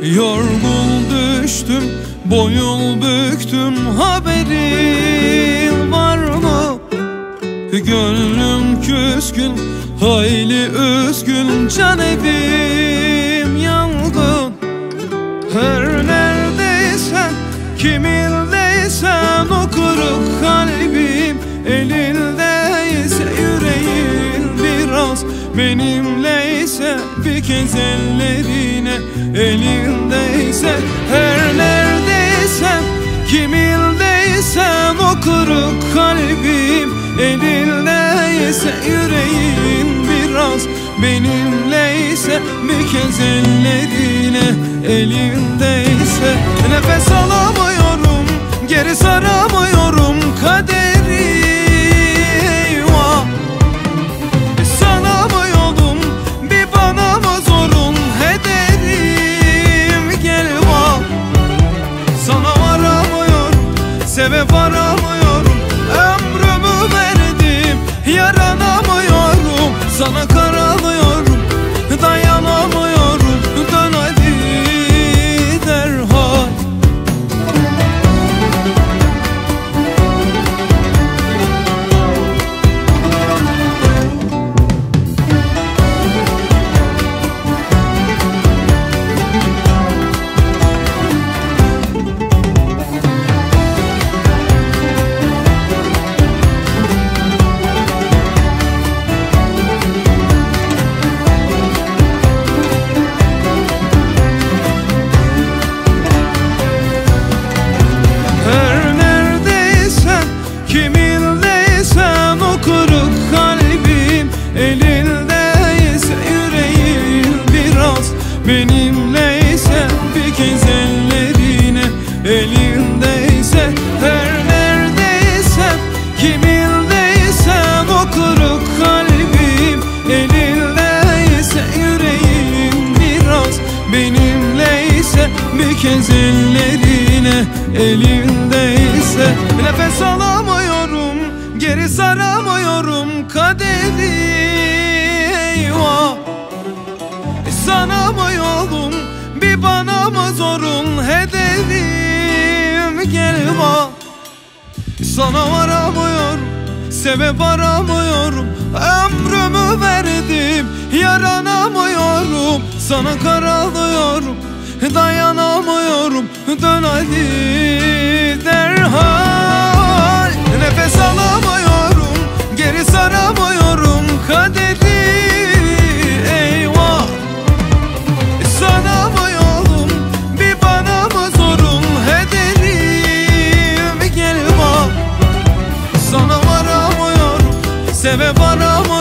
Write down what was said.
Yorgun düştüm, boyun büktüm, haberin var mı? Gönlüm küskün, hayli üzgün, can evim yangın. Her neredeysen, kimindeysen, o kırık kalbim elindeyse, yüreğin biraz benimleyse, bir kez ellerine elindeyse. Her neredeysen, kimindeysen, o kırık kalbim elindeyse, yüreğin biraz benimleyse, bir kez ellerine elindeyse. Nefes alamıyorum, geri saramıyorum kaderi, eyvah. Sana mı yolum, bir bana mı zorun, ederim gel bak. Sana varamıyorum, sebep aramıyorum, ömrümü verdim, yaranamıyorum. Sana karalıyorum, dayanamıyorum, dön hadi derhal. Kimindeysen, o kırık kalbim elindeyse, yüreğin biraz benimleyse, bir kez ellerine elindeyse. Her neredeysen, kimindeysen, o kırık kalbim elindeyse, yüreğin biraz benimleyse, bir kez ellerine elindeyse. Nefes alamıyorum, geri saramıyorum kaderi, eyvah. Sana mı yolum, bir bana mı zorun, ederim gel bak. Sana varamıyorum, sebep aramıyorum, ömrümü verdim, yaranamıyorum. Sana karalıyorum, dayanamıyorum, dön hadi derhal. Nefes alamıyorum, geri saramıyorum kaderi, eyvah. Sana mı yolum, bir bana mı zorun, ederim gel bak. Sana varamıyorum, sebep aramıyorum,